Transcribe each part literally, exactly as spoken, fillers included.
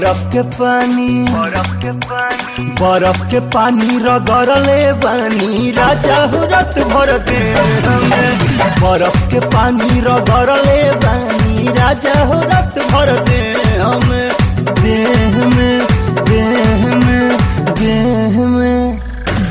बरफ के पानी बरफ के पानी बरफ के पानी रगड़ले बानी राजा हो रात भर दे हमें। बरफ के पानी रगड़ले बानी राजा हो रात भर दे हमें। देह में देह में देह में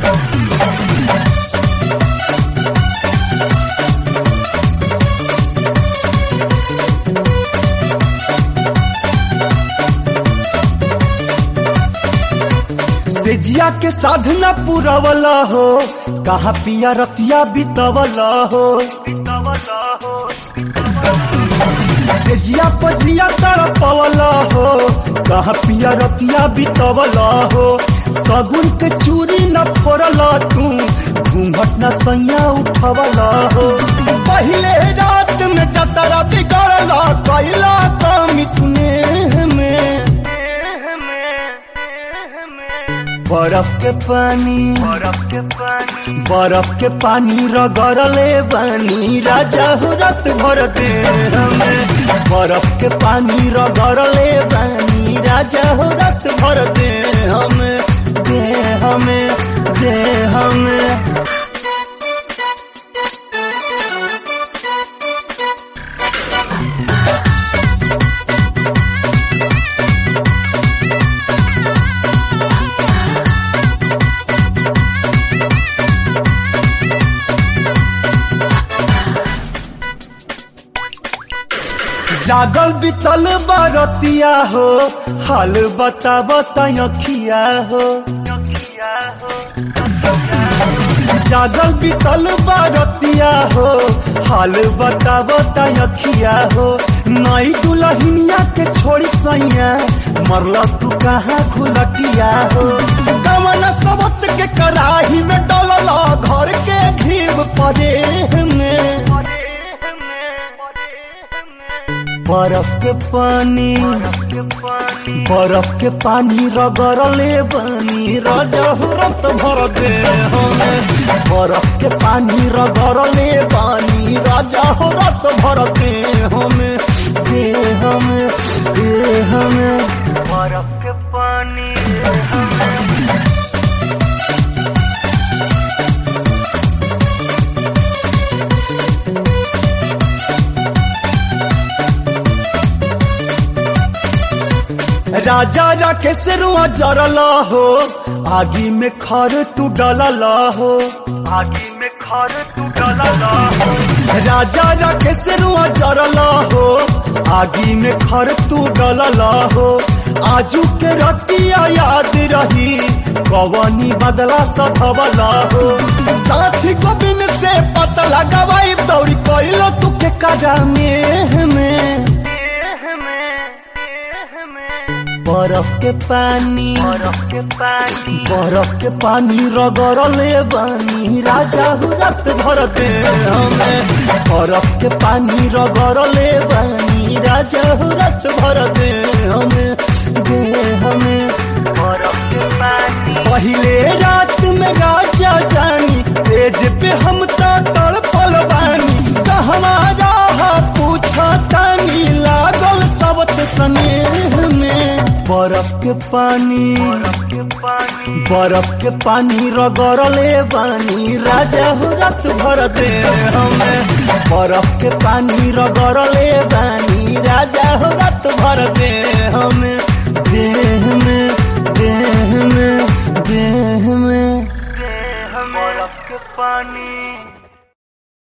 सेजिया के साधना पुरवला हो, कहा पिया रतिया बितवला हो। सेजिया पजिया तड़पवला हो, कहा पिया रतिया बितवला हो। सगुन के चूरी न फोड़ला तू, घूंघट न सैया उठवला हो। पहले रात में जतरा बिगड़ला कैला काम तूने में। बरफ के पानी बरफ के पानी बरफ के पानी रगड़ले बानी राजा हो रात भर दे हमें। बरफ के पानी रगड़ले बानी राजा हो रात भर दे हमें। दे हमें दे हमें जागल बितल बारतिया हो, हाल बता बताखिया हो। जागल बितल बारतिया हो, हाल बता बताखिया हो। नई दुल्हनिया के छोड़ी सैया मरल तू कहाँ खुलटिया हो। कवन सबत के कराही में डलला घर के घीव परे में। बरफ के पानी बरफ के पानी रगड़ले बानी राजा हो रात भर दे हमें। बरफ के पानी रगड़ले बानी राजा हो रात भर दे हमें। दे हमें दे हमें बरफ के पानी दे हमें। राजा राकेश रुआ जरला हो, आगी में खर तू डलला हो। आगी में खर तू डलला हो। राजा राकेश रुआ जरला हो, आगी में खर तू डलला हो। आजू के रतिया याद रही कवनी बदला सधवला हो। साथी गोविंद से पता लगावाई दौड़ी कैलो तू के कजा में। बरफ के पानी बरफ के पानी बरफ के पानी रगड़ले बानी राजा हो रात भर दे हमें। बरफ के पानी रगड़ले बानी राजा हो रात भर दे हमें। दे हमें बरफ के पानी पहले रात में राजा जानी सेज पे हम तड़पल बानी। कहवा रहा पूछा तानी लागल सबत स्नेह में। बरफ के पानी बरफ के पानी बरफ के पानी रगड़ले बानी राजा हो रात भर दे हमें। बरफ के पानी रगड़ले बानी राजा हो रात भर दे हमें। देह में देह में देह में दे हमें बरफ के पानी।